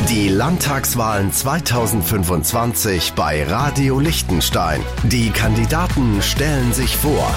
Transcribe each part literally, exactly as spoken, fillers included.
Die Landtagswahlen zweitausendfünfundzwanzig bei Radio Liechtenstein. Die Kandidaten stellen sich vor.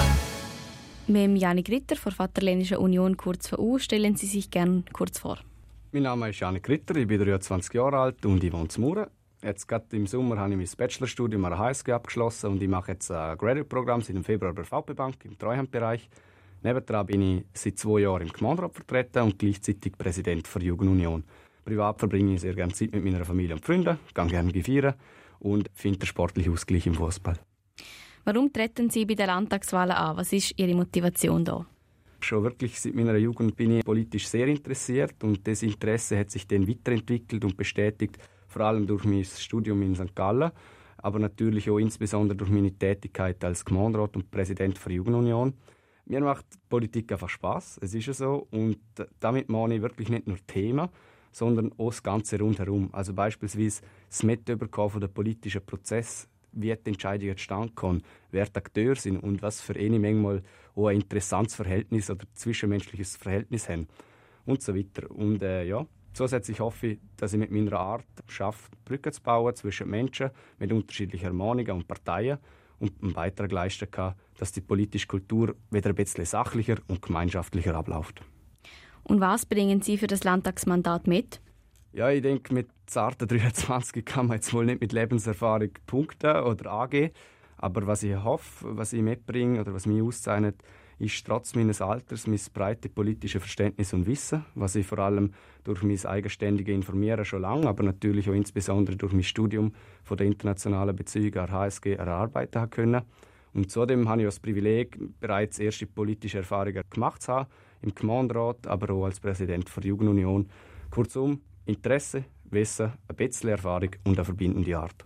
Mit Janik Ritter von der Vaterländischen Union, kurz V U, stellen Sie sich gerne kurz vor. Mein Name ist Janik Ritter, ich bin dreiundzwanzig Jahre alt und ich wohne in Mauren. Jetzt gerade im Sommer habe ich mein Bachelorstudium an der H S G abgeschlossen und ich mache jetzt ein Graduate-Programm seit dem Februar bei der V P Bank im Treuhandbereich. Nebendran bin ich seit zwei Jahren im Gemeinderat vertreten und gleichzeitig Präsident der Jugendunion. Privat verbringe ich sehr gerne Zeit mit meiner Familie und Freunden, gehe gerne feiern und finde den sportlichen Ausgleich im Fußball. Warum treten Sie bei den Landtagswahlen an? Was ist Ihre Motivation da? Schon wirklich seit meiner Jugend bin ich politisch sehr interessiert und das Interesse hat sich dann weiterentwickelt und bestätigt, vor allem durch mein Studium in Sankt Gallen, aber natürlich auch insbesondere durch meine Tätigkeit als Gemeinderat und Präsident der Jugendunion. Mir macht Politik einfach Spass, es ist ja so, und damit meine ich wirklich nicht nur Themen, sondern auch das Ganze rundherum. Also beispielsweise das Mitüberkommen von den politischen Prozess, wie die Entscheidungen zustande kommen, wer die Akteure sind und was für eine manchmal auch ein interessantes Verhältnis oder zwischenmenschliches Verhältnis haben und so weiter. Und äh, ja, zusätzlich hoffe ich, dass ich mit meiner Art schaffe, Brücken zu bauen zwischen Menschen mit unterschiedlichen Meinungen und Parteien und einen Beitrag leisten kann, dass die politische Kultur wieder ein bisschen sachlicher und gemeinschaftlicher abläuft. Und was bringen Sie für das Landtagsmandat mit? Ja, ich denke, mit zarten dreiundzwanzig kann man jetzt wohl nicht mit Lebenserfahrung punkten oder angehen. Aber was ich hoffe, was ich mitbringe oder was mich auszeichnet, ist trotz meines Alters mein breites politisches Verständnis und Wissen, was ich vor allem durch mein eigenständiges Informieren schon lange, aber natürlich auch insbesondere durch mein Studium von der internationalen Beziehungen an der H S G erarbeiten habe können. Und zudem habe ich das Privileg, bereits erste politische Erfahrungen gemacht zu haben, im Gemeinderat, aber auch als Präsident der Jugendunion. Kurzum, Interesse, Wissen, ein bisschen Erfahrung und eine verbindende Art.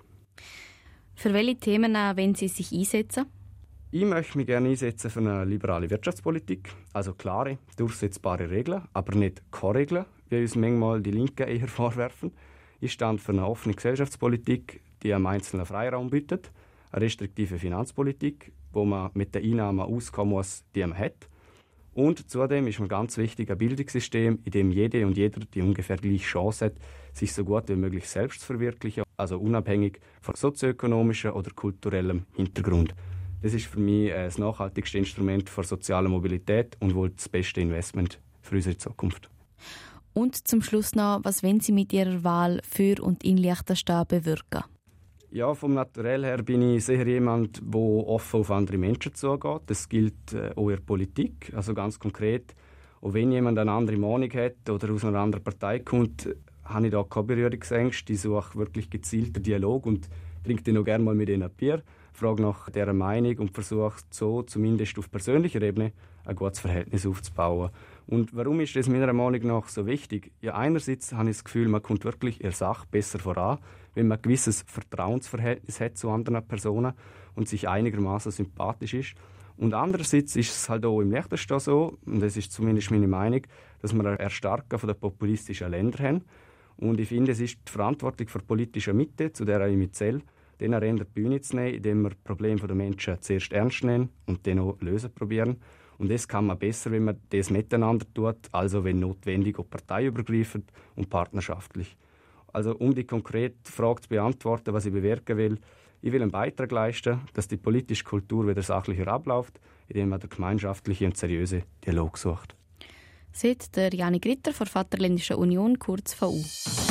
Für welche Themen wollen Sie sich einsetzen? Ich möchte mich gerne einsetzen für eine liberale Wirtschaftspolitik, also klare, durchsetzbare Regeln, aber nicht keine Regeln, wie uns manchmal die Linken eher vorwerfen. Ich stand für eine offene Gesellschaftspolitik, die einem Einzelnen Freiraum bietet, eine restriktive Finanzpolitik, wo man mit den Einnahmen auskommen muss, die man hat. Und zudem ist mir ganz wichtig ein Bildungssystem, in dem jede und jeder die ungefähr gleiche Chance hat, sich so gut wie möglich selbst zu verwirklichen, also unabhängig von sozioökonomischem oder kulturellem Hintergrund. Das ist für mich das nachhaltigste Instrument für soziale Mobilität und wohl das beste Investment für unsere Zukunft. Und zum Schluss noch, was wollen Sie mit Ihrer Wahl für und in Liechtenstein bewirken? Ja, vom Naturell her bin ich sicher jemand, der offen auf andere Menschen zugeht. Das gilt äh, auch in der Politik. Also ganz konkret, auch wenn jemand eine andere Meinung hat oder aus einer anderen Partei kommt, habe ich da keine Berührungsängste. Ich suche wirklich gezielten Dialog und trinke noch gerne mal mit ihnen ein Bier, frage nach deren Meinung und versuche so, zumindest auf persönlicher Ebene, ein gutes Verhältnis aufzubauen. Und warum ist das meiner Meinung nach so wichtig? Ja, einerseits habe ich das Gefühl, man kommt wirklich in der Sache besser voran, wenn man ein gewisses Vertrauensverhältnis hat zu anderen Personen und sich einigermaßen sympathisch ist. Und andererseits ist es halt auch im Liechtenstein so, und das ist zumindest meine Meinung, dass wir ein Erstarken von den populistischen Ländern haben. Und ich finde, es ist die Verantwortung für politische Mitte, zu der ich mich zähle, denen eine Bühne zu nehmen, indem wir die Probleme der Menschen zuerst ernst nehmen und dann auch lösen probieren. Und das kann man besser, wenn man das miteinander tut, also wenn notwendig auch parteiübergreifend und partnerschaftlich. Also um die konkrete Frage zu beantworten, was ich bewirken will, ich will einen Beitrag leisten, dass die politische Kultur wieder sachlicher abläuft, indem man den gemeinschaftlichen und seriösen Dialog sucht. Sagt der Janik Ritter von der Vaterländischen Union, kurz V U.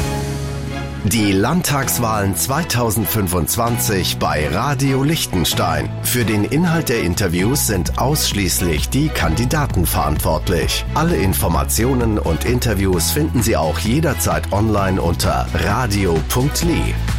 Die Landtagswahlen zweitausendfünfundzwanzig bei Radio Liechtenstein. Für den Inhalt der Interviews sind ausschließlich die Kandidaten verantwortlich. Alle Informationen und Interviews finden Sie auch jederzeit online unter radio punkt li.